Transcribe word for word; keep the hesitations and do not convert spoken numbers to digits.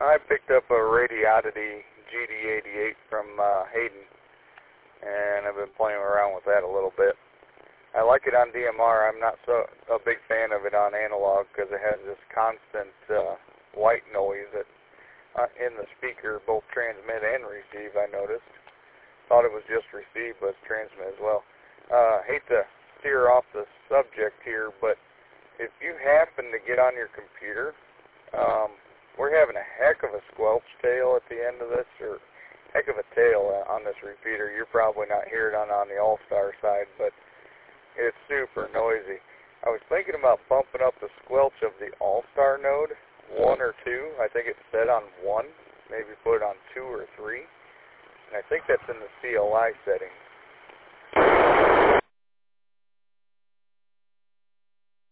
I picked up a Radioddity G D eighty-eight from uh, Hayden, and I've been playing around with that a little bit. I like it on D M R. I'm not so a big fan of it on analog because it has this constant uh, white noise that uh, in the speaker, both transmit and receive, I noticed. Thought it was just receive, but it's transmit as well. Uh, hate to steer off the subject here, but if you happen to get on your computer, um, we're having a heck of a squelch tail at the end of this, or heck of a tail on this repeater. You're probably not hearing it on, on the All-Star side, but it's super noisy. I was thinking about bumping up the squelch of the All-Star node, one or two. I think it's set on one. Maybe put it on two or three. And I think that's in the C L I settings.